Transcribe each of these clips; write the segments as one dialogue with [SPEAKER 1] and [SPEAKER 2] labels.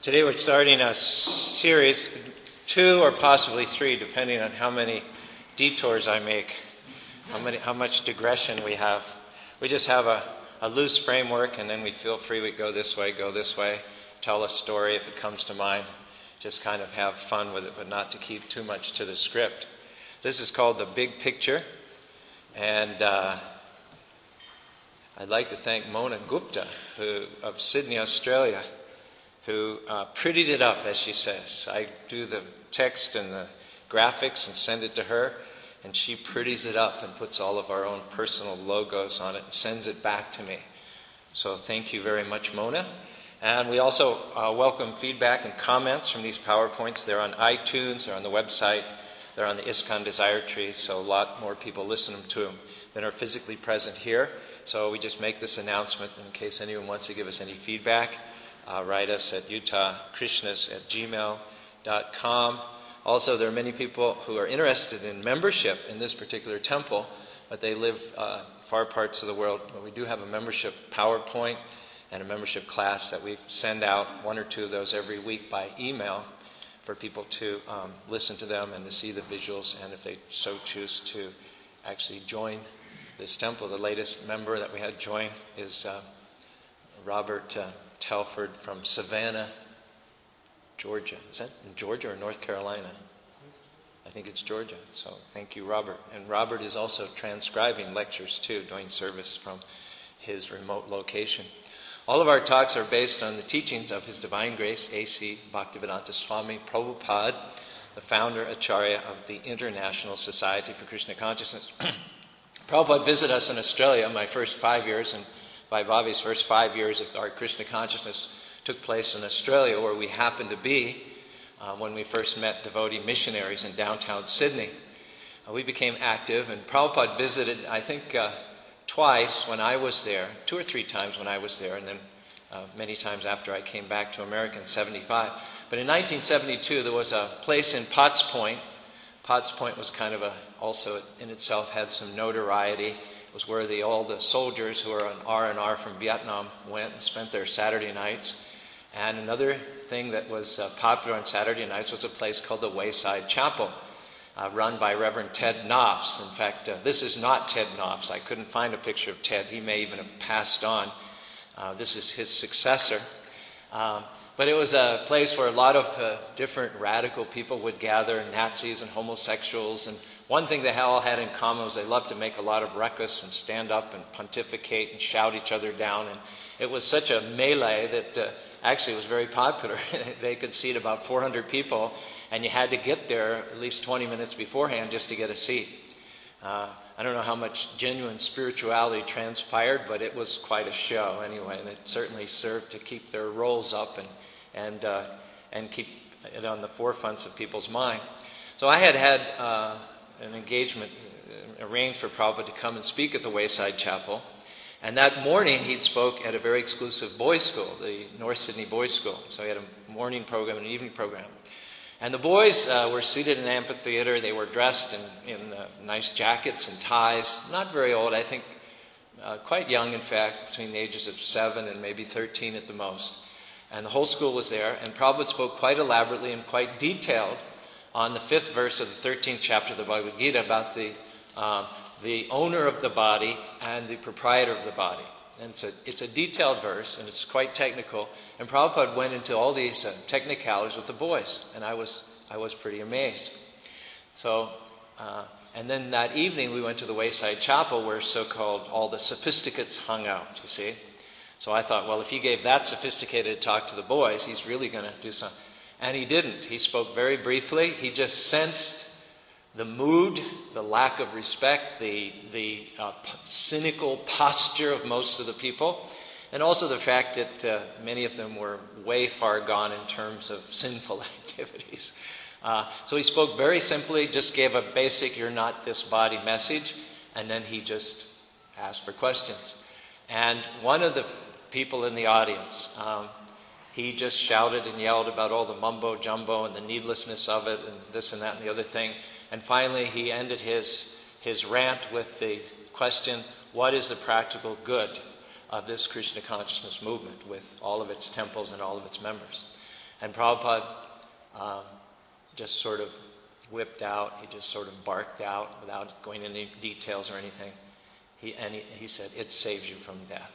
[SPEAKER 1] Today we're starting a series, 2 or possibly 3, depending on how many detours I make, how much digression we have. We just have a loose framework, and then we feel free. We go this way, tell a story if it comes to mind. Just kind of have fun with it, but not to keep too much to the script. This is called The Big Picture, and I'd like to thank Mona Gupta of Sydney, Australia, who prettied it up, as she says. I do the text and the graphics and send it to her, and she pretties it up and puts all of our own personal logos on it and sends it back to me. So thank you very much, Mona. And we also welcome feedback and comments from these PowerPoints. They're on iTunes, they're on the website, they're on the ISKCON Desire Tree, so a lot more people listen to them than are physically present here. So we just make this announcement in case anyone wants to give us any feedback. Write us at utahkrishnas@gmail.com. Also, there are many people who are interested in membership in this particular temple, but they live far parts of the world. But we do have a membership PowerPoint and a membership class that we send out, 1 or 2 of those every week by email for people to listen to them and to see the visuals, and if they so choose to actually join this temple. The latest member that we had join is Robert Telford from Savannah, Georgia. Is that in Georgia or North Carolina? I think it's Georgia. So thank you, Robert. And Robert is also transcribing lectures too, doing service from his remote location. All of our talks are based on the teachings of His Divine Grace, A.C. Bhaktivedanta Swami Prabhupada, the founder Acharya of the International Society for Krishna Consciousness. Prabhupada visited us in Australia my first 5 years, and Vaibhavi's first 5 years of our Krishna consciousness took place in Australia, where we happened to be when we first met devotee missionaries in downtown Sydney. We became active, and Prabhupada visited, I think, twice when I was there, 2 or 3 times when I was there, and then many times after I came back to America in 1975. But in 1972, there was a place in Potts Point. Potts Point was kind of also in itself had some notoriety. It was where all the soldiers who were on R&R from Vietnam went and spent their Saturday nights. And another thing that was popular on Saturday nights was a place called the Wayside Chapel, run by Reverend Ted Knopfs. In fact, this is not Ted Knopfs. I couldn't find a picture of Ted. He may even have passed on. This is his successor. But it was a place where a lot of different radical people would gather, Nazis and homosexuals. And one thing they all had in common was they loved to make a lot of ruckus and stand up and pontificate and shout each other down. And it was such a melee that actually it was very popular. They could seat about 400 people, and you had to get there at least 20 minutes beforehand just to get a seat. I don't know how much genuine spirituality transpired, but it was quite a show anyway, and it certainly served to keep their rolls up and keep it on the forefronts of people's mind. So I had an engagement arranged for Prabhupada to come and speak at the Wayside Chapel, and that morning he'd spoke at a very exclusive boys' school, the North Sydney Boys' School. So he had a morning program and an evening program. And the boys were seated in an amphitheater. They were dressed in nice jackets and ties. Not very old, I think quite young, in fact, between the ages of 7 and maybe 13 at the most. And the whole school was there. And Prabhupada spoke quite elaborately and quite detailed on the 5th verse of the 13th chapter of the Bhagavad Gita about the owner of the body and the proprietor of the body. And it's a detailed verse, and it's quite technical. And Prabhupada went into all these technicalities with the boys, and I was pretty amazed. So, and then that evening we went to the Wayside Chapel, where so-called all the sophisticates hung out, you see. So I thought, well, if he gave that sophisticated talk to the boys, he's really going to do something. And he didn't. He spoke very briefly. He just sensed the mood, the lack of respect, the cynical posture of most of the people, and also the fact that many of them were way far gone in terms of sinful activities. So he spoke very simply, just gave a basic "you're not this body" message, and then he just asked for questions. And one of the people in the audience, he just shouted and yelled about all the mumbo-jumbo and the needlessness of it and this and that and the other thing. And finally, he ended his rant with the question, what is the practical good of this Krishna consciousness movement with all of its temples and all of its members? And Prabhupada just sort of whipped out, he just sort of barked out without going into details or anything. He said, it saves you from death.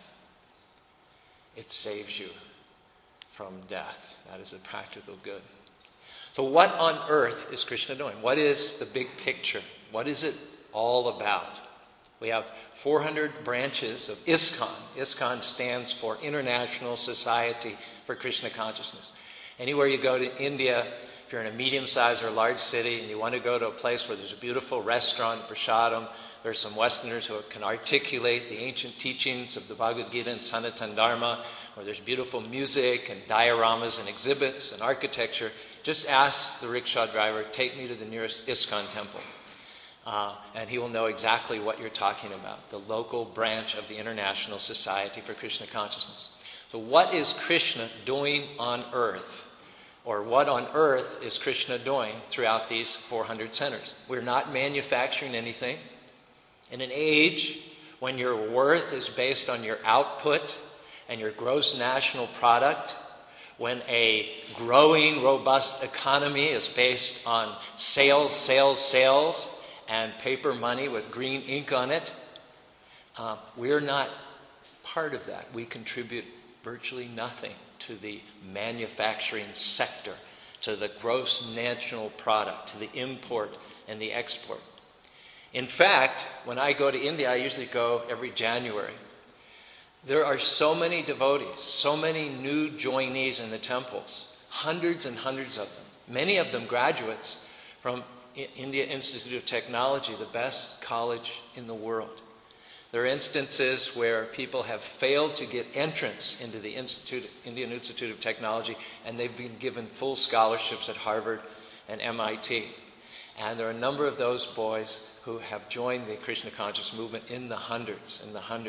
[SPEAKER 1] It saves you from death. That is a practical good. So what on earth is Krishna doing? What is the big picture? What is it all about? We have 400 branches of ISKCON. ISKCON stands for International Society for Krishna Consciousness. Anywhere you go to India, if you're in a medium-sized or large city and you want to go to a place where there's a beautiful restaurant, prasadam, there's some Westerners who can articulate the ancient teachings of the Bhagavad Gita and Sanatana Dharma, where there's beautiful music and dioramas and exhibits and architecture, just ask the rickshaw driver, take me to the nearest ISKCON temple. And he will know exactly what you're talking about, the local branch of the International Society for Krishna Consciousness. So what is Krishna doing on earth? Or what on earth is Krishna doing throughout these 400 centers? We're not manufacturing anything. In an age when your worth is based on your output and your gross national product, when a growing, robust economy is based on sales, and paper money with green ink on it, we're not part of that. We contribute virtually nothing to the manufacturing sector, to the gross national product, to the import and the export. In fact, when I go to India, I usually go every January. There are so many devotees, so many new joinees in the temples, hundreds and hundreds of them, many of them graduates from India Institute of Technology, the best college in the world. There are instances where people have failed to get entrance into the Indian Institute of Technology, and they've been given full scholarships at Harvard and MIT. And there are a number of those boys who have joined the Krishna Conscious movement in the hundreds.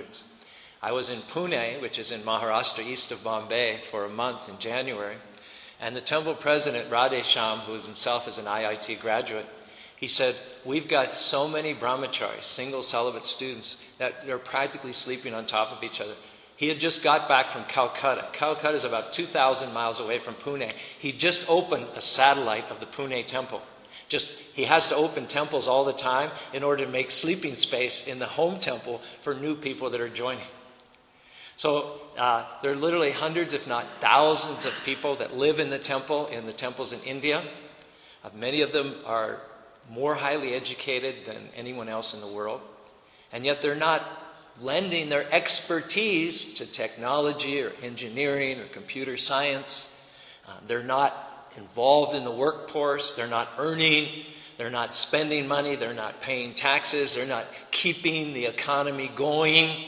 [SPEAKER 1] I was in Pune, which is in Maharashtra, east of Bombay, for a month in January. And the temple president, Radhesham, who himself is an IIT graduate, he said, we've got so many brahmacharis, single celibate students, that they're practically sleeping on top of each other. He had just got back from Calcutta. Calcutta is about 2,000 miles away from Pune. He just opened a satellite of the Pune temple. He has to open temples all the time in order to make sleeping space in the home temple for new people that are joining. So there are literally hundreds, if not thousands of people that live in the temples in India. Many of them are more highly educated than anyone else in the world. And yet they're not lending their expertise to technology or engineering or computer science. They're not involved in the workforce. They're not earning. They're not spending money. They're not paying taxes. They're not keeping the economy going.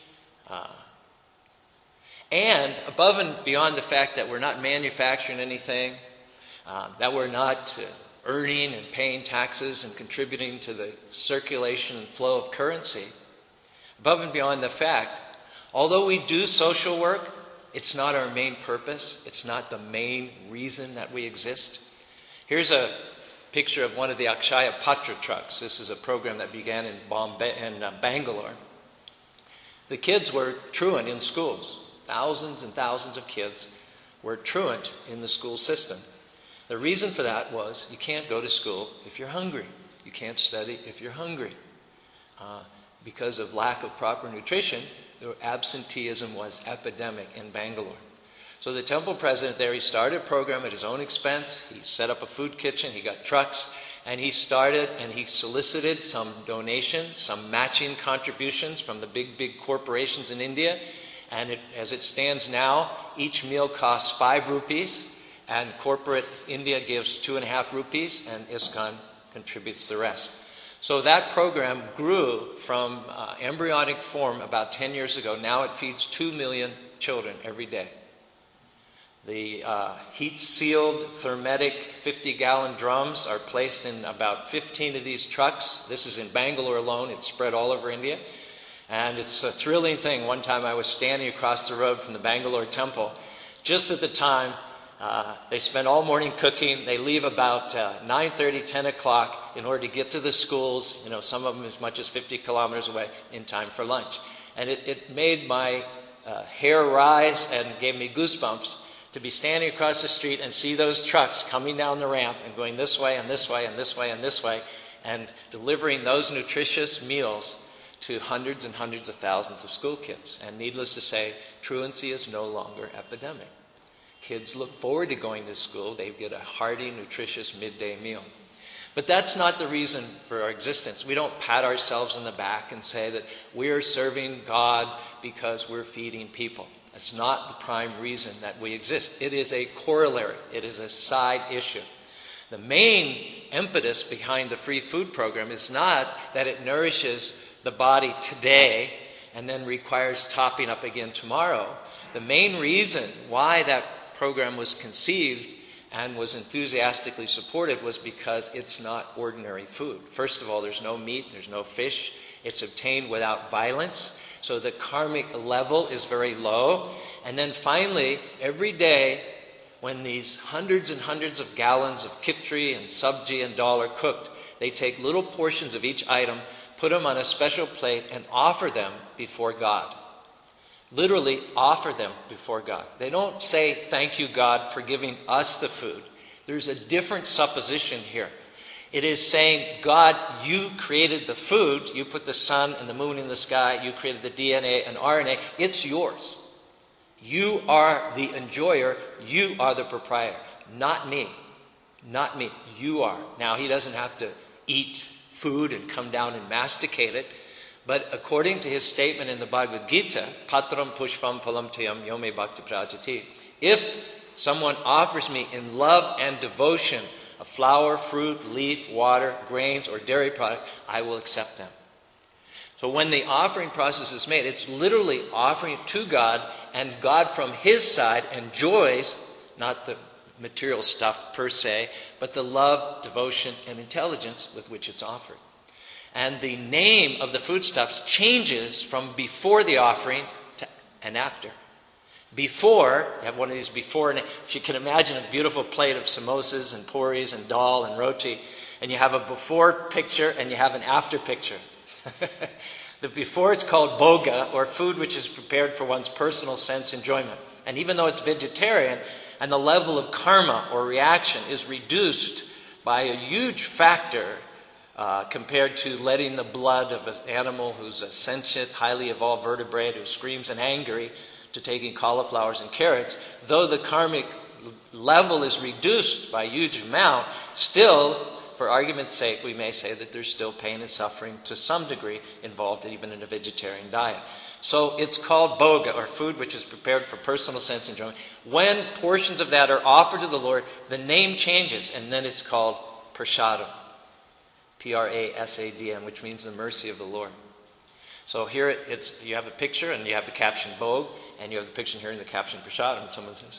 [SPEAKER 1] And above and beyond the fact that we're not manufacturing anything, that we're not earning and paying taxes and contributing to the circulation and flow of currency, above and beyond the fact, although we do social work, it's not our main purpose. It's not the main reason that we exist. Here's a picture of one of the Akshaya Patra trucks. This is a program that began in Bangalore. The kids were truant in schools. Thousands and thousands of kids were truant in the school system. The reason for that was you can't go to school if you're hungry. You can't study if you're hungry. Because of lack of proper nutrition, absenteeism was epidemic in Bangalore. So the temple president there, he started a program at his own expense. He set up a food kitchen. He got trucks. And he solicited some donations, some matching contributions from the big corporations in India. And as it stands now, each meal costs 5 rupees. And corporate India gives 2.5 rupees, and ISKCON contributes the rest. So that program grew from embryonic form about 10 years ago. Now it feeds 2 million children every day. The heat-sealed, thermetic 50-gallon drums are placed in about 15 of these trucks. This is in Bangalore alone. It's spread all over India. And it's a thrilling thing. One time I was standing across the road from the Bangalore temple. Just at the time, they spend all morning cooking. They leave about 9:30, 10 o'clock in order to get to the schools, some of them as much as 50 kilometers away, in time for lunch. And it made my hair rise and gave me goosebumps to be standing across the street and see those trucks coming down the ramp and going this way and this way and this way and this way and delivering those nutritious meals to hundreds and hundreds of thousands of school kids. And needless to say, truancy is no longer epidemic. Kids look forward to going to school. They get a hearty, nutritious midday meal. But that's not the reason for our existence. We don't pat ourselves on the back and say that we're serving God because we're feeding people. That's not the prime reason that we exist. It is a corollary. It is a side issue. The main impetus behind the free food program is not that it nourishes the body today and then requires topping up again tomorrow. The main reason why that program was conceived and was enthusiastically supported was because it's not ordinary food. First of all, there's no meat, there's no fish. It's obtained without violence, so the karmic level is very low. And then finally, every day, when these hundreds and hundreds of gallons of khichdi and sabji and dal are cooked, they take little portions of each item, put them on a special plate, and offer them before God. Literally offer them before God. They don't say, thank you, God, for giving us the food. There's a different supposition here. It is saying, God, you created the food. You put the sun and the moon in the sky. You created the DNA and RNA. It's yours. You are the enjoyer. You are the proprietor. Not me. Not me. You are. Now, he doesn't have to eat food and come down and masticate it. But according to his statement in the Bhagavad Gita, Patram Pushpam Phalam Tayam Yome Bhakti Prajati, if someone offers me in love and devotion a flower, fruit, leaf, water, grains, or dairy product, I will accept them. So when the offering process is made, it's literally offering it to God, and God from his side enjoys not the material stuff per se, but the love, devotion, and intelligence with which it's offered. And the name of the foodstuffs changes from before the offering to and after. Before, you have one of these before, and if you can imagine a beautiful plate of samosas and puris and dal and roti, and you have a before picture and you have an after picture. The before is called bhoga, or food which is prepared for one's personal sense enjoyment. And even though it's vegetarian, and the level of karma or reaction is reduced by a huge factor compared to letting the blood of an animal who's a sentient, highly evolved vertebrate who screams and angry to taking cauliflowers and carrots, though the karmic level is reduced by a huge amount, still, for argument's sake, we may say that there's still pain and suffering to some degree involved even in a vegetarian diet. So it's called bhoga, or food which is prepared for personal sense enjoyment. When portions of that are offered to the Lord, the name changes, and then it's called prasadam. Prasadam, which means the mercy of the Lord. So here it's you have a picture and you have the caption Bhog, and you have the picture here and the caption Prasadam, and someone says,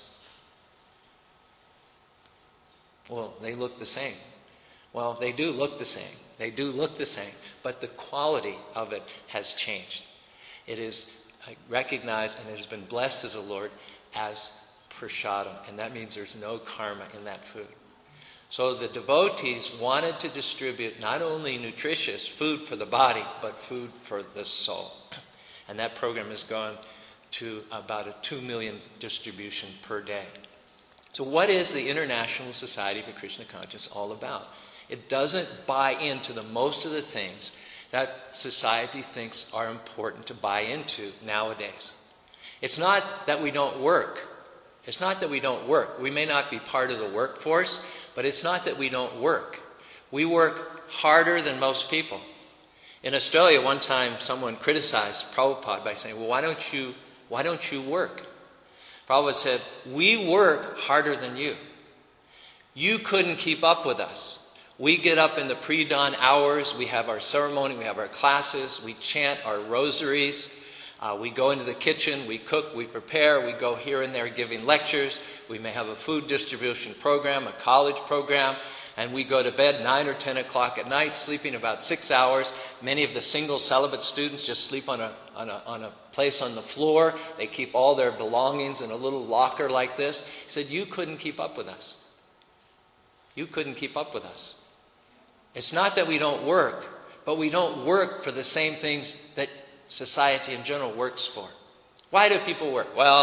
[SPEAKER 1] well, they look the same. Well, they do look the same. They do look the same, but the quality of it has changed. It is recognized and it has been blessed as the Lord as Prasadam, and that means there's no karma in that food. So the devotees wanted to distribute not only nutritious food for the body, but food for the soul. And that program has gone to about a 2 million distribution per day. So what is the International Society for Krishna Consciousness all about? It doesn't buy into most of the things that society thinks are important to buy into nowadays. It's not that we don't work. It's not that we don't work. We may not be part of the workforce, but it's not that we don't work. We work harder than most people. In Australia, one time someone criticized Prabhupada by saying, well, why don't you work? Prabhupada said, we work harder than you. You couldn't keep up with us. We get up in the pre-dawn hours, we have our ceremony, we have our classes, we chant our rosaries, we go into the kitchen, we cook, we prepare, we go here and there giving lectures, we may have a food distribution program, a college program, and we go to bed 9 or 10 o'clock at night, sleeping about 6 hours. Many of the single celibate students just sleep on a place on the floor. They keep all their belongings in a little locker like this. He said, you couldn't keep up with us. You couldn't keep up with us. It's not that we don't work, but we don't work for the same things that society in general works for. Why do people work? Well,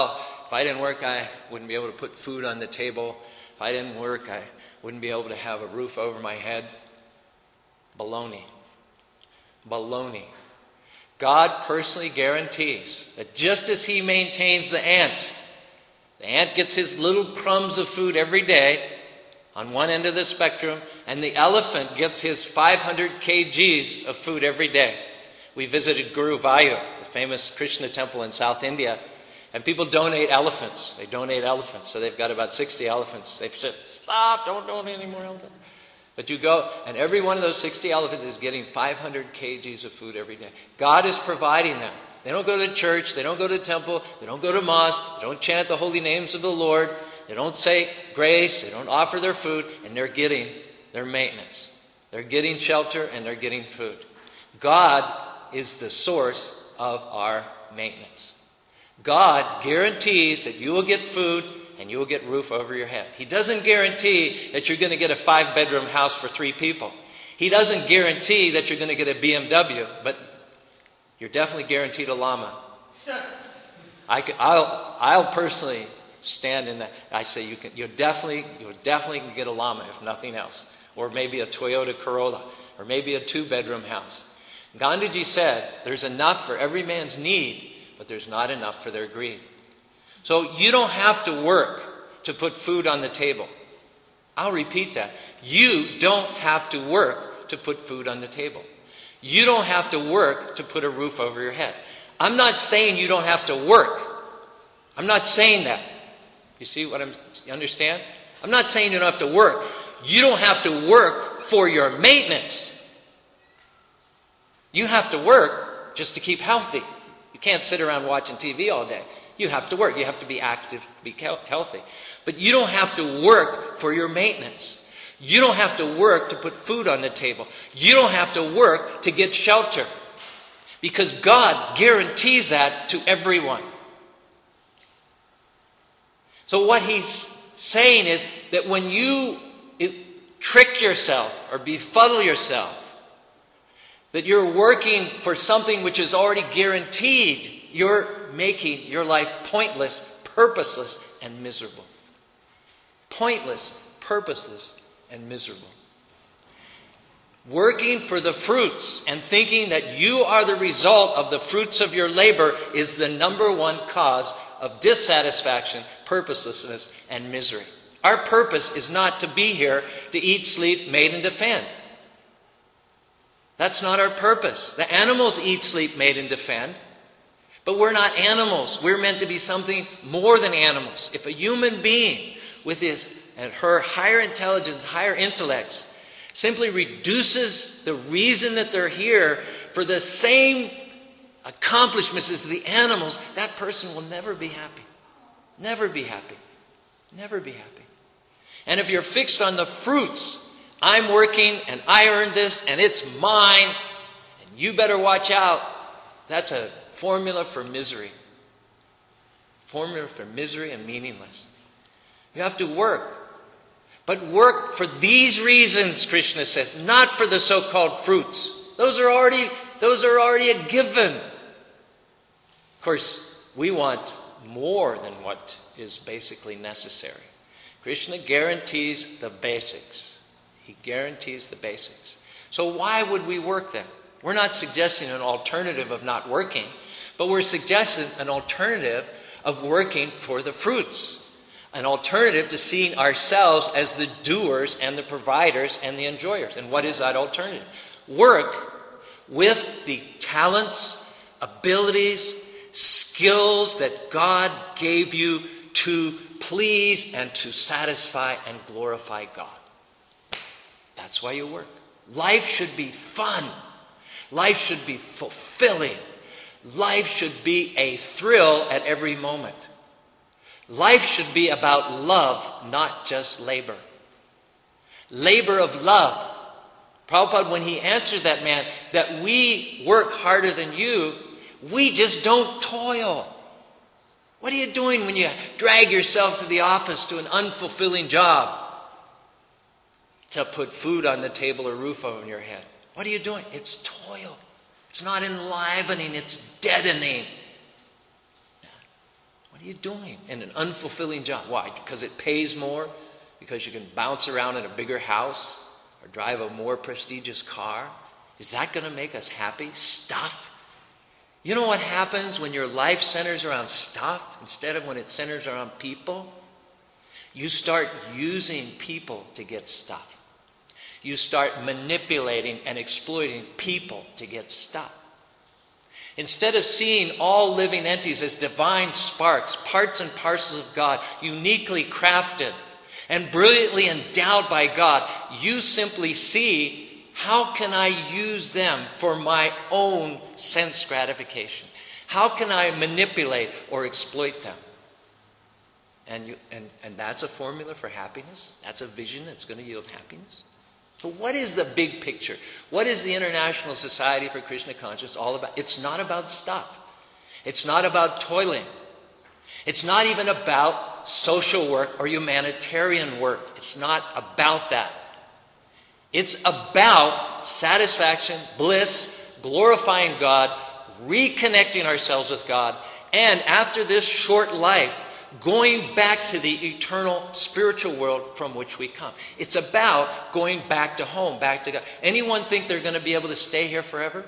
[SPEAKER 1] if I didn't work, I wouldn't be able to put food on the table. If I didn't work, I wouldn't be able to have a roof over my head. Baloney. Baloney. God personally guarantees that just as He maintains the ant gets his little crumbs of food every day on one end of the spectrum, and the elephant gets his 500 kgs of food every day. We visited Guruvayur, the famous Krishna temple in South India, and people donate elephants. They donate elephants, so they've got about 60 elephants. They've said, stop, don't donate any more elephants. But you go, and every one of those 60 elephants is getting 500 kgs of food every day. God is providing them. They don't go to church, they don't go to temple, they don't go to mosque, they don't chant the holy names of the Lord, they don't say grace, they don't offer their food, and they're getting their maintenance. They're getting shelter and they're getting food. God is the source of our maintenance. God guarantees that you will get food and you will get roof over your head. He doesn't guarantee that you're going to get a 5-bedroom house for 3 people. He doesn't guarantee that you're going to get a BMW, but you're definitely guaranteed a llama. I'll personally stand in that. I say you'll definitely get a llama, if nothing else, or maybe a Toyota Corolla, or maybe a 2-bedroom house. Gandhiji said, there's enough for every man's need, but there's not enough for their greed. So you don't have to work to put food on the table. I'll repeat that. You don't have to work to put food on the table. You don't have to work to put a roof over your head. I'm not saying you don't have to work. I'm not saying that. You see what you understand? I'm not saying you don't have to work. You don't have to work for your maintenance. You have to work just to keep healthy. You can't sit around watching TV all day. You have to work. You have to be active, be healthy. But you don't have to work for your maintenance. You don't have to work to put food on the table. You don't have to work to get shelter. Because God guarantees that to everyone. So what He's saying is that when you trick yourself or befuddle yourself, that you're working for something which is already guaranteed, you're making your life pointless, purposeless, and miserable. Pointless, purposeless, and miserable. Working for the fruits and thinking that you are the result of the fruits of your labor is the number one cause of dissatisfaction, purposelessness, and misery. Our purpose is not to be here to eat, sleep, mate, and defend. That's not our purpose. The animals eat, sleep, mate, and defend. But we're not animals. We're meant to be something more than animals. If a human being with his and her higher intelligence, higher intellects, simply reduces the reason that they're here for the same accomplishments as the animals, that person will never be happy. Never be happy. Never be happy. And if you're fixed on the fruits, I'm working and I earned this and it's mine, and you better watch out, that's a formula for misery. Formula for misery and meaningless. You have to work. But work for these reasons, Krishna says, not for the so-called fruits. Those are already a given. Of course, we want more than what is basically necessary. Krishna guarantees the basics. He guarantees the basics. So why would we work then? We're not suggesting an alternative of not working, but we're suggesting an alternative of working for the fruits. An alternative to seeing ourselves as the doers and the providers and the enjoyers. And what is that alternative? Work with the talents, abilities, skills that God gave you to please and to satisfy and glorify God. That's why you work. Life should be fun. Life should be fulfilling. Life should be a thrill at every moment. Life should be about love, not just labor. Labor of love. Prabhupada, when he answered that man, that we work harder than you, we just don't toil. What are you doing when you drag yourself to the office to an unfulfilling job to put food on the table or roof over your head? What are you doing? It's toil. It's not enlivening, it's deadening. What What are you doing in an unfulfilling job? Why? Because it pays more? Because you can bounce around in a bigger house or drive a more prestigious car? Is that going to make us happy? Stuff? You know what happens when your life centers around stuff instead of when it centers around people? You start using people to get stuff. You start manipulating and exploiting people to get stuff. Instead of seeing all living entities as divine sparks, parts and parcels of God, uniquely crafted and brilliantly endowed by God, you simply see, how can I use them for my own sense gratification? How can I manipulate or exploit them? And that's a formula for happiness? That's a vision that's going to yield happiness? But what is the big picture? What is the International Society for Krishna Consciousness all about? It's not about stuff. It's not about toiling. It's not even about social work or humanitarian work. It's not about that. It's about satisfaction, bliss, glorifying God, reconnecting ourselves with God, and after this short life, going back to the eternal spiritual world from which we come. It's about going back to home, back to God. Anyone think they're going to be able to stay here forever?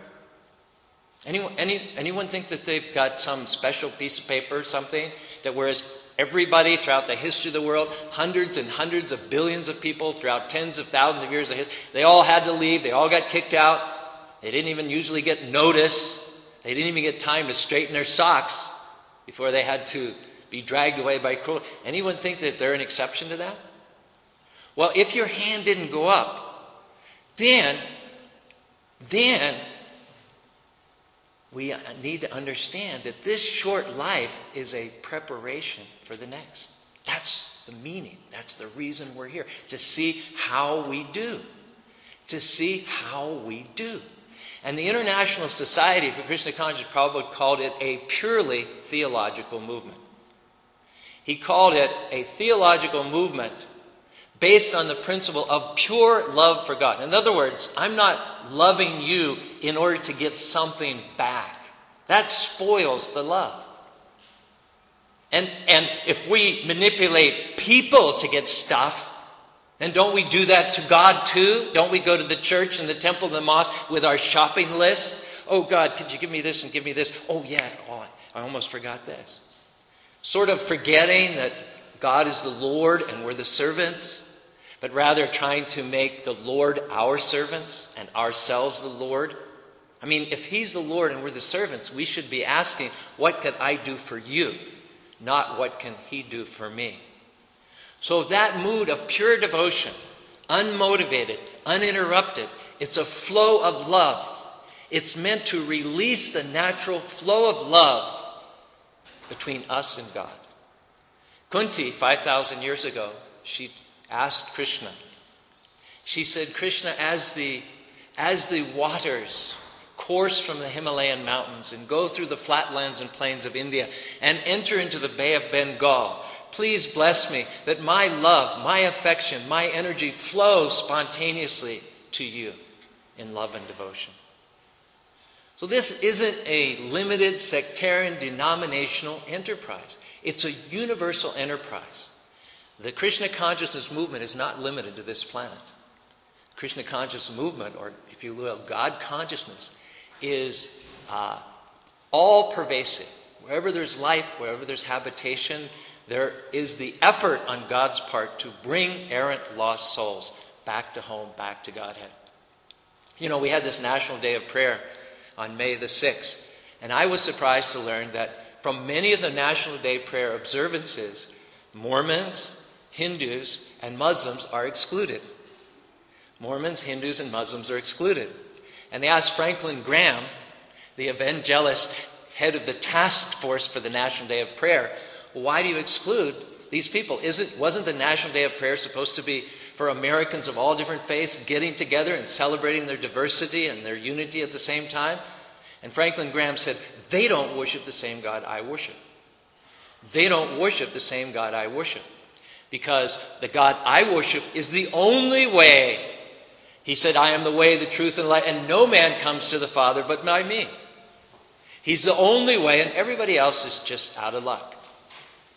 [SPEAKER 1] Anyone think that they've got some special piece of paper or something that whereas everybody throughout the history of the world, hundreds and hundreds of billions of people throughout tens of thousands of years of history, they all had to leave, they all got kicked out, they didn't even usually get notice, they didn't even get time to straighten their socks before they had to be dragged away by cruelty. Anyone think that they're an exception to that? Well, if your hand didn't go up, then we need to understand that this short life is a preparation for the next. That's the meaning. That's the reason we're here. To see how we do. To see how we do. And the International Society for Krishna Consciousness probably called it a purely theological movement. He called it a theological movement based on the principle of pure love for God. In other words, I'm not loving you in order to get something back. That spoils the love. And if we manipulate people to get stuff, then don't we do that to God too? Don't we go to the church and the temple and the mosque with our shopping list? Oh God, could you give me this and give me this? Oh yeah, I almost forgot this. Sort of forgetting that God is the Lord and we're the servants, but rather trying to make the Lord our servants and ourselves the Lord. I mean, if He's the Lord and we're the servants, we should be asking, what can I do for you? Not what can He do for me? So that mood of pure devotion, unmotivated, uninterrupted, it's a flow of love. It's meant to release the natural flow of love between us and God. Kunti, 5,000 years ago, she asked Krishna. She said, Krishna, as the waters course from the Himalayan mountains and go through the flatlands and plains of India and enter into the Bay of Bengal, please bless me that my love, my affection, my energy flows spontaneously to you in love and devotion. So this isn't a limited sectarian denominational enterprise. It's a universal enterprise. The Krishna consciousness movement is not limited to this planet. Krishna consciousness movement, or if you will, God consciousness, is all pervasive. Wherever there's life, wherever there's habitation, there is the effort on God's part to bring errant, lost souls back to home, back to Godhead. You know, we had this National Day of Prayer on May the 6th, and I was surprised to learn that from many of the National Day Prayer observances, Mormons, Hindus, and Muslims are excluded. Mormons, Hindus, and Muslims are excluded. And they asked Franklin Graham, the evangelist head of the task force for the National Day of Prayer, why do you exclude these people? Wasn't the National Day of Prayer supposed to be for Americans of all different faiths getting together and celebrating their diversity and their unity at the same time? And Franklin Graham said, they don't worship the same God I worship. They don't worship the same God I worship. Because the God I worship is the only way. He said, I am the way, the truth, and the light, and no man comes to the Father but by me. He's the only way, and everybody else is just out of luck.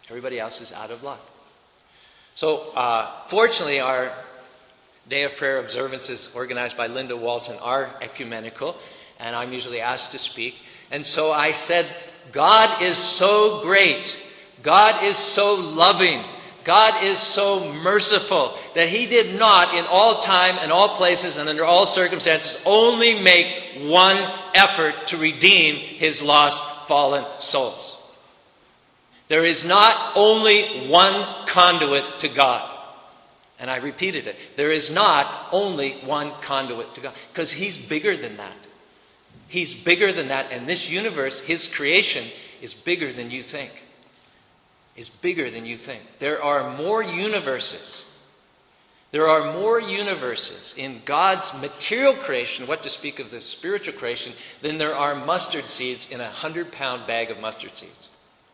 [SPEAKER 1] Everybody else is out of luck. So, fortunately, our Day of Prayer observances organized by Linda Walton are ecumenical, and I'm usually asked to speak. And so I said, God is so great. God is so loving. God is so merciful that He did not, in all time and all places and under all circumstances, only make one effort to redeem His lost, fallen souls. There is not only one conduit to God. And I repeated it. There is not only one conduit to God. Because He's bigger than that. He's bigger than that. And this universe, His creation, is bigger than you think. Is bigger than you think. There are more universes. There are more universes in God's material creation, what to speak of the spiritual creation, than there are mustard seeds in a 100-pound bag of mustard seeds.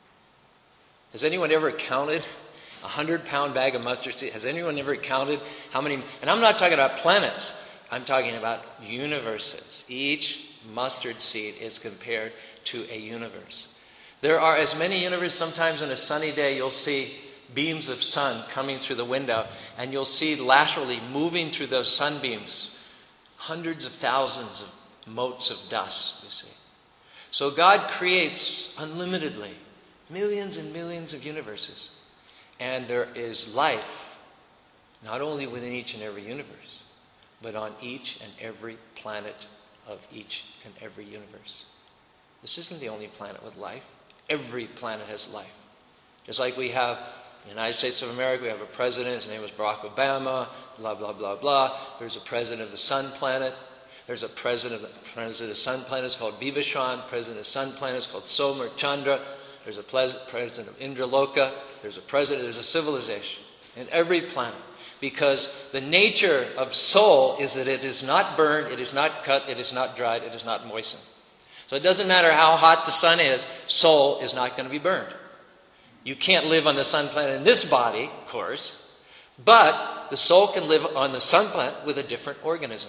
[SPEAKER 1] Has anyone ever counted a 100-pound bag of mustard seeds? Has anyone ever counted how many? And I'm not talking about planets. I'm talking about universes. Each mustard seed is compared to a universe. There are as many universes. Sometimes on a sunny day, you'll see beams of sun coming through the window, and you'll see laterally moving through those sunbeams hundreds of thousands of motes of dust, you see. So God creates unlimitedly millions and millions of universes. And there is life, not only within each and every universe, but on each and every planet of each and every universe. This isn't the only planet with life. Every planet has life. Just like we have in the United States of America, we have a president, his name is Barack Obama, blah, blah, blah, blah. There's a president of the sun planet. There's a president of the sun planet is called Vibhishan. President of the sun planet is called Soma or Chandra. There's a president of Indraloka. There's a civilization in every planet. Because the nature of soul is that it is not burned, it is not cut, it is not dried, it is not moistened. So it doesn't matter how hot the sun is, soul is not going to be burned. You can't live on the sun planet in this body, of course, but the soul can live on the sun planet with a different organism.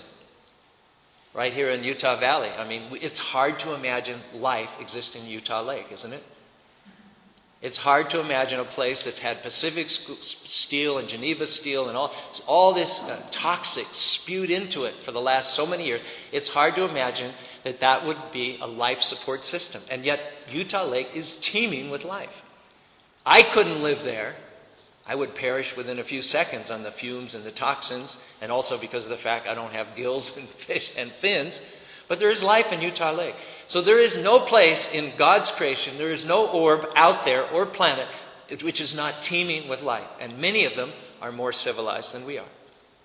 [SPEAKER 1] Right here in Utah Valley. I mean, it's hard to imagine life existing in Utah Lake, isn't it? It's hard to imagine a place that's had Pacific steel and Geneva steel and all this toxic spewed into it for the last so many years. It's hard to imagine that would be a life support system. And yet Utah Lake is teeming with life. I couldn't live there. I would perish within a few seconds on the fumes and the toxins, and also because of the fact I don't have gills and fish and fins. But there is life in Utah Lake. So there is no place in God's creation, there is no orb out there or planet which is not teeming with life. And many of them are more civilized than we are.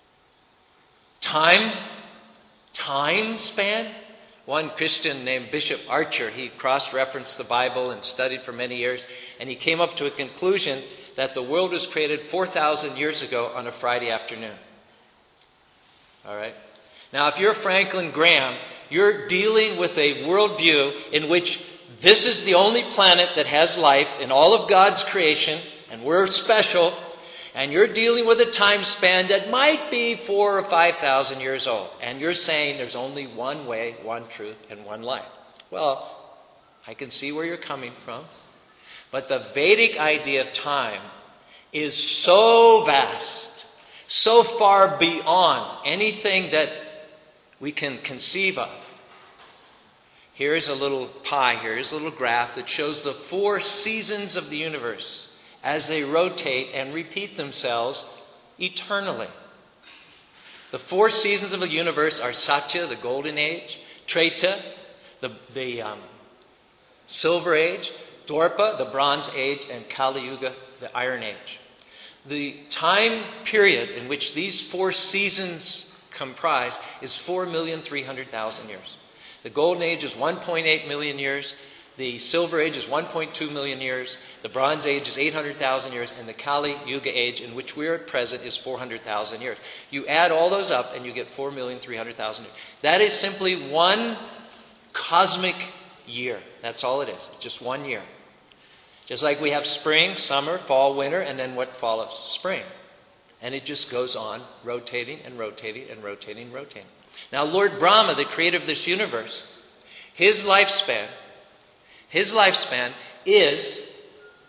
[SPEAKER 1] Time span. One Christian named Bishop Archer, he cross-referenced the Bible and studied for many years, and he came up to a conclusion that the world was created 4,000 years ago on a Friday afternoon. All right? Now, if you're Franklin Graham, you're dealing with a worldview in which this is the only planet that has life in all of God's creation, and we're special, and you're dealing with a time span that might be 4,000 or 5,000 years old, and you're saying there's only one way, one truth, and one life. Well, I can see where you're coming from, but the Vedic idea of time is so vast, so far beyond anything that we can conceive of. Here's a little pie here. Here's a little graph that shows the 4 seasons of the universe as they rotate and repeat themselves eternally. The 4 seasons of the universe are Satya, the golden age, Treta, the silver age, Dwapara, the bronze age, and Kali Yuga, the iron age. The time period in which these 4 seasons comprise is 4,300,000 years. The golden age is 1.8 million years. The silver age is 1.2 million years. The bronze age is 800,000 years. And the Kali Yuga age, in which we are at present, is 400,000 years. You add all those up and you get 4,300,000 years. That is simply one cosmic year. That's all it is. It's just 1 year. Just like we have spring, summer, fall, winter, and then what follows? Spring. And it just goes on rotating and rotating and rotating and rotating. Now, Lord Brahma, the creator of this universe, his lifespan is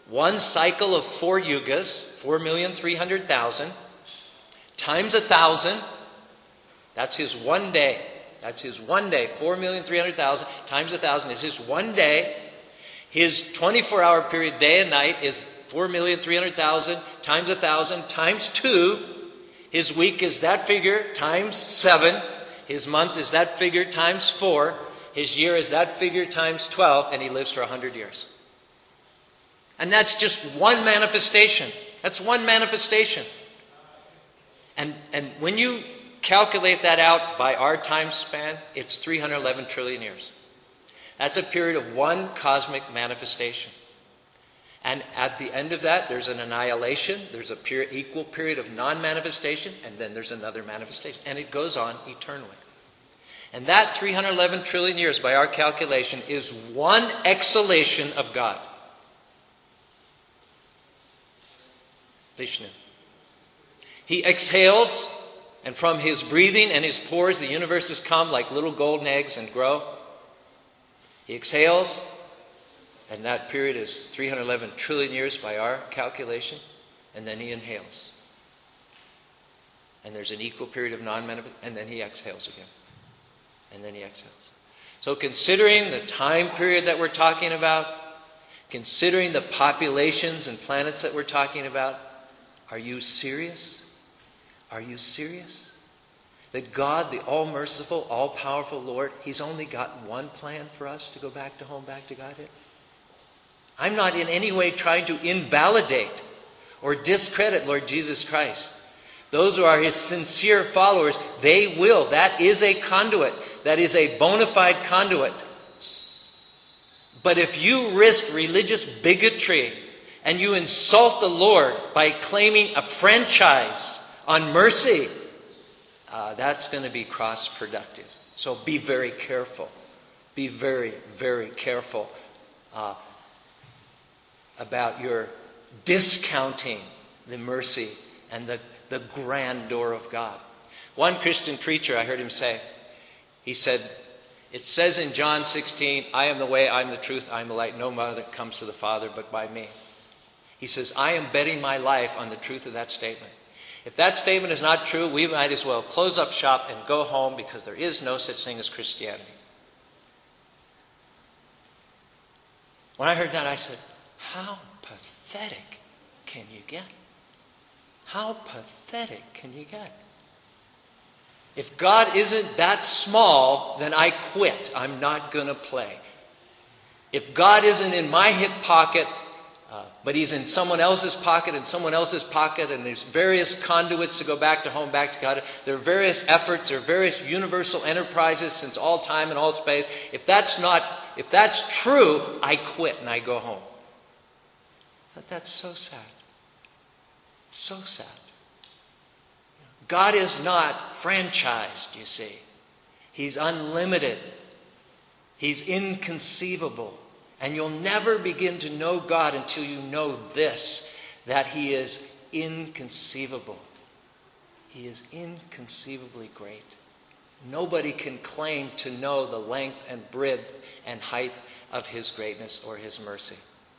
[SPEAKER 1] one cycle of 4 yugas, 4,300,000, times 1,000, that's his one day. That's his one day. 4,300,000 times 1,000 is his one day. His 24-hour period, day and night, is 4,300,000 times 1,000 times 2. His week is that figure times 7. His month is that figure times 4. His year is that figure times 12. And he lives for 100 years. And that's just one manifestation. That's one manifestation. And when you calculate that out by our time span, it's 311 trillion years. That's a period of one cosmic manifestation. And at the end of that, there's an annihilation. There's a equal period of non-manifestation. And then there's another manifestation. And it goes on eternally. And that 311 trillion years, by our calculation, is one exhalation of God. Vishnu. He exhales, and from his breathing and his pores, the universes come like little golden eggs and grow. He exhales, and that period is 311 trillion years by our calculation, and then he inhales. And there's an equal period of non-manifest, and then he exhales again. And then he exhales. So considering the time period that we're talking about, considering the populations and planets that we're talking about, are you serious? Are you serious? That God, the all-merciful, all-powerful Lord, He's only got one plan for us to go back to home, back to Godhead? I'm not in any way trying to invalidate or discredit Lord Jesus Christ. Those who are His sincere followers, they will. That is a conduit. That is a bona fide conduit. But if you risk religious bigotry and you insult the Lord by claiming a franchise on mercy, that's going to be cross-productive. So be very careful. Be very, very careful about your discounting the mercy and the grandeur of God. One Christian preacher, I heard him say, he said, it says in John 16, I am the way, I am the truth, I am the light. No man that comes to the Father but by me. He says, I am betting my life on the truth of that statement. If that statement is not true, we might as well close up shop and go home, because there is no such thing as Christianity. When I heard that, I said, how pathetic can you get? How pathetic can you get? If God isn't that small, then I quit. I'm not going to play. If God isn't in my hip pocket, but He's in someone else's pocket and someone else's pocket, and there's various conduits to go back to home, back to God. There are various efforts, there are various universal enterprises since all time and all space. If that's true, I quit and I go home. But that's so sad. It's so sad. God is not franchised, you see. He's unlimited. He's inconceivable. And you'll never begin to know God until you know this, that He is inconceivable. He is inconceivably great. Nobody can claim to know the length and breadth and height of His greatness or His mercy.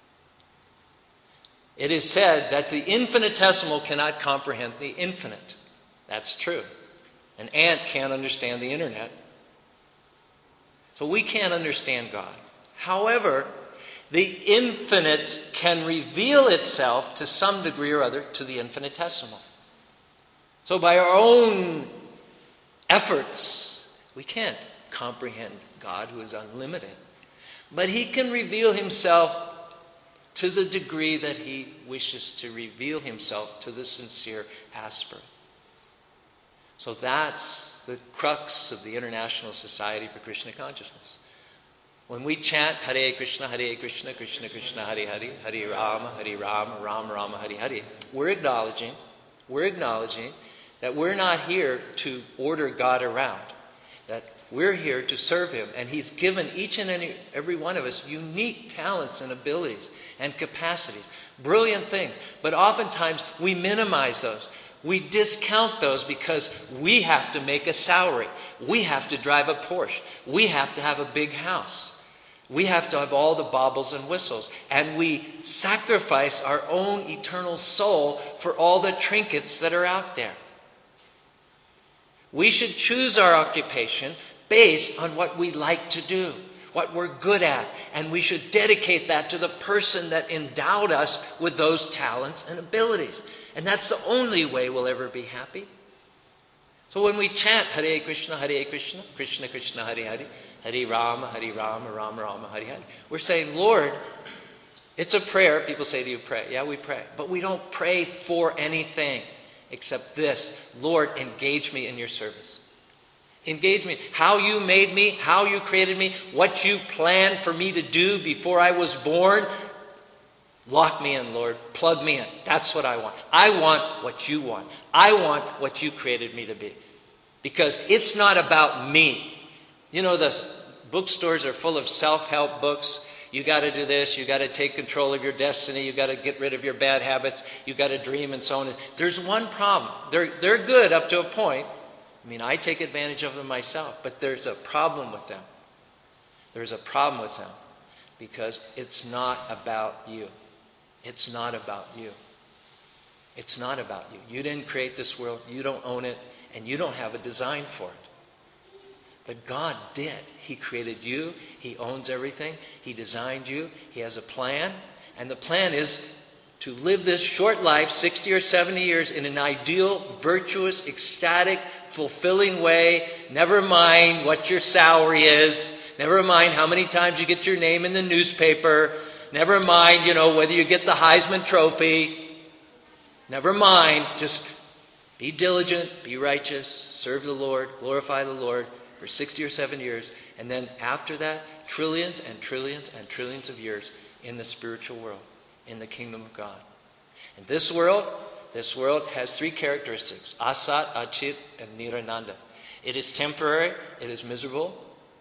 [SPEAKER 1] It is said that the infinitesimal cannot comprehend the infinite. That's true. An ant can't understand the internet. So we can't understand God. However, the infinite can reveal itself to some degree or other to the infinitesimal. So by our own efforts, we can't comprehend God, who is unlimited. But He can reveal Himself to the degree that He wishes to reveal Himself to the sincere asper. So that's the crux of the International Society for Krishna Consciousness. When we chant Hare Krishna, Krishna Krishna, Hare Hare, Hare Rama, Rama Rama, Hare Hare, we're acknowledging that we're not here to order God around, that we're here to serve Him. And He's given each and every one of us unique talents and abilities and capacities, brilliant things. But oftentimes we minimize those. We discount those because we have to make a salary. We have to drive a Porsche. We have to have a big house. We have to have all the baubles and whistles. And we sacrifice our own eternal soul for all the trinkets that are out there. We should choose our occupation based on what we like to do, what we're good at. And we should dedicate that to the person that endowed us with those talents and abilities. And that's the only way we'll ever be happy. So when we chant Hare Krishna, Krishna Krishna, Hare Hare, Hare Rama, Rama Rama, Hare Hare, we're saying, Lord, it's a prayer. People say, do you pray? Yeah, we pray. But we don't pray for anything except this. Lord, engage me in your service. Engage me. How you made me, how you created me, what you planned for me to do before I was born. Lock me in, Lord. Plug me in. That's what I want. I want what you want. I want what you created me to be. Because it's not about me. You know, the bookstores are full of self-help books. You got to do this. You got to take control of your destiny. You got to get rid of your bad habits. You got to dream and so on. There's one problem. They're good up to a point. I mean, I take advantage of them myself. But there's a problem with them. There's a problem with them. Because it's not about you. It's not about you. It's not about you. You didn't create this world. You don't own it. And you don't have a design for it. But God did. He created you. He owns everything. He designed you. He has a plan. And the plan is to live this short life, 60 or 70 years, in an ideal, virtuous, ecstatic, fulfilling way. Never mind what your salary is. Never mind how many times you get your name in the newspaper. Never mind, whether you get the Heisman Trophy. Never mind. Just be diligent, be righteous, serve the Lord, glorify the Lord for 60 or 70 years. And then after that, trillions and trillions and trillions of years in the spiritual world, in the kingdom of God. And this world has three characteristics: Asat, Achit, and Nirananda. It is temporary, it is miserable,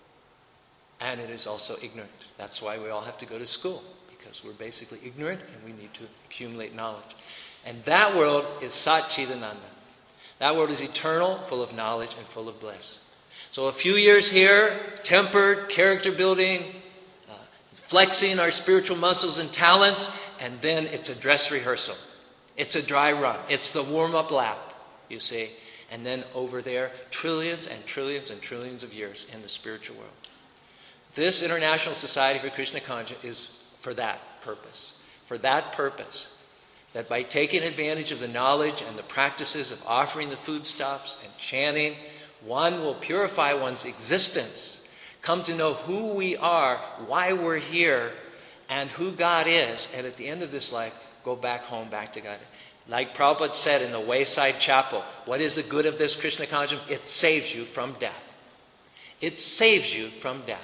[SPEAKER 1] and it is also ignorant. That's why we all have to go to school. Because we're basically ignorant and we need to accumulate knowledge. And that world is Sat Chidananda. That world is eternal, full of knowledge and full of bliss. So a few years here, tempered, character building, flexing our spiritual muscles and talents, and then it's a dress rehearsal. It's a dry run. It's the warm-up lap, you see. And then over there, trillions and trillions and trillions of years in the spiritual world. This International Society for Krishna Consciousness is for that purpose. For that purpose. That by taking advantage of the knowledge and the practices of offering the foodstuffs and chanting, one will purify one's existence, come to know who we are, why we're here, and who God is, and at the end of this life, go back home, back to God. Like Prabhupada said in the Wayside Chapel, what is the good of this Krishna consciousness? It saves you from death. It saves you from death.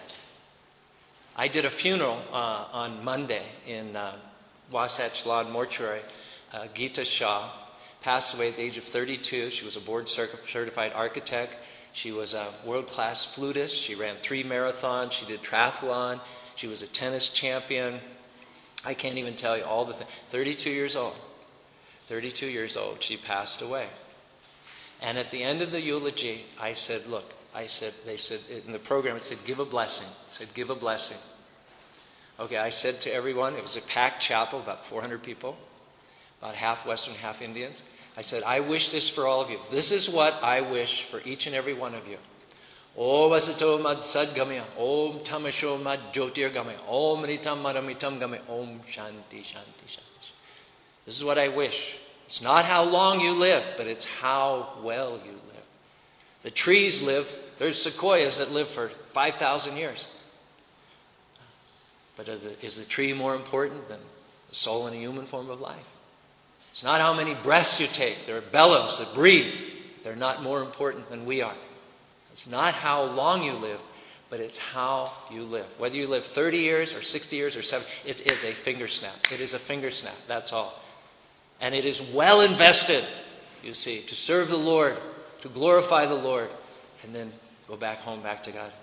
[SPEAKER 1] I did a funeral on Monday in Wasatch Lawn Mortuary. Geeta Shah passed away at the age of 32. She was a board-certified architect. She was a world-class flutist. She ran 3 marathons. She did triathlon. She was a tennis champion. I can't even tell you all the things. 32 years old. 32 years old, she passed away. And at the end of the eulogy, I said, look, they said, in the program, it said, give a blessing. It said, give a blessing. Okay, I said to everyone, it was a packed chapel, about 400 people, about half Western, half Indians. I said, I wish this for all of you. This is what I wish for each and every one of you. Om asato mad sadgamaya, Om tamasho mad jyotirgamaya, Om ritam maramitam gamaya, Om shanti shanti shanti. This is what I wish. It's not how long you live, but it's how well you live. The trees live. There's sequoias that live for 5,000 years. But is the tree more important than the soul in a human form of life? It's not how many breaths you take. There are bellows that breathe. They're not more important than we are. It's not how long you live, but it's how you live. Whether you live 30 years or 60 years or 70, it is a finger snap. It is a finger snap. That's all. And it is well invested, you see, to serve the Lord, to glorify the Lord, and then go back home, back to God.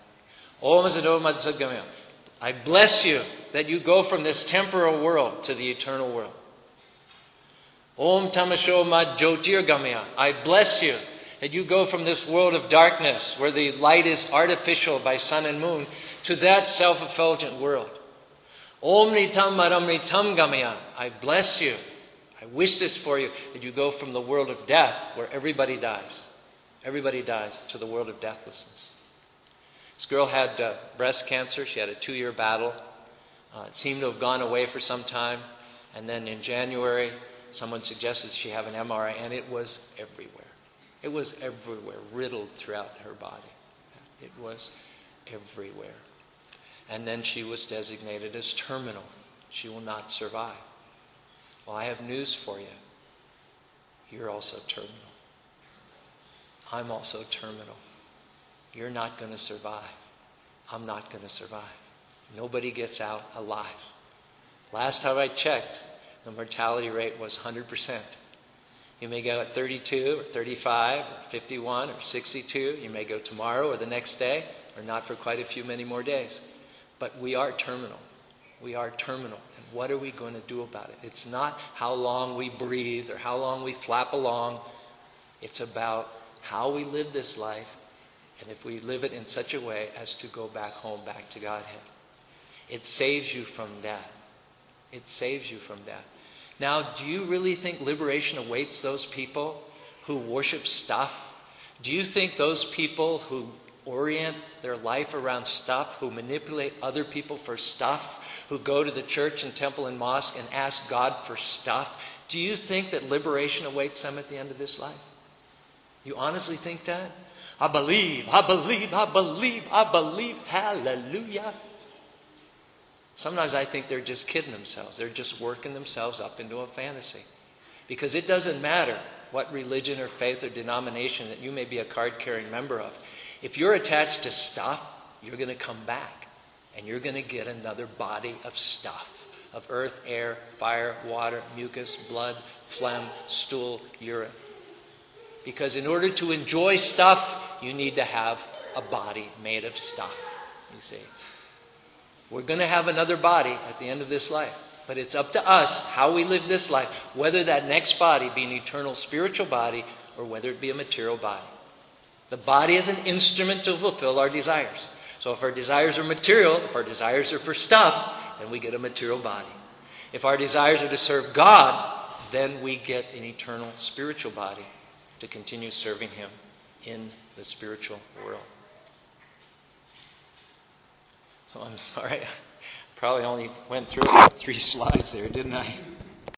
[SPEAKER 1] I bless you that you go from this temporal world to the eternal world. Om tamasho mad jyotirgamaya. I bless you That you go from this world of darkness, where the light is artificial by sun and moon, to that self-effulgent world. Om Nitam Maramritam Gamaya. I bless you. I wish this for you, that you go from the world of death, where everybody dies, to the world of deathlessness. This girl had breast cancer. She had a 2-year battle. It seemed to have gone away for some time. And then in January, someone suggested she have an MRI, and it was everywhere. It was everywhere, riddled throughout her body. It was everywhere. And then she was designated as terminal. She will not survive. Well, I have news for you. You're also terminal. I'm also terminal. You're not going to survive. I'm not going to survive. Nobody gets out alive. Last time I checked, the mortality rate was 100%. You may go at 32 or 35 or 51 or 62. You may go tomorrow or the next day, or not for quite a few many more days. But we are terminal. We are terminal. And what are we going to do about it? It's not how long we breathe or how long we flap along. It's about how we live this life, and if we live it in such a way as to go back home, back to Godhead. It saves you from death. It saves you from death. Now, do you really think liberation awaits those people who worship stuff? Do you think those people who orient their life around stuff, who manipulate other people for stuff, who go to the church and temple and mosque and ask God for stuff, do you think that liberation awaits them at the end of this life? You honestly think that? I believe, hallelujah. Sometimes I think they're just kidding themselves. They're just working themselves up into a fantasy. Because it doesn't matter what religion or faith or denomination that you may be a card-carrying member of. If you're attached to stuff, you're going to come back. And you're going to get another body of stuff. Of earth, air, fire, water, mucus, blood, phlegm, stool, urine. Because in order to enjoy stuff, you need to have a body made of stuff. You see. We're going to have another body at the end of this life. But it's up to us how we live this life. Whether that next body be an eternal spiritual body or whether it be a material body. The body is an instrument to fulfill our desires. So if our desires are material, if our desires are for stuff, then we get a material body. If our desires are to serve God, then we get an eternal spiritual body to continue serving Him in the spiritual world. So I'm sorry, I probably only went through 3 slides there, didn't I?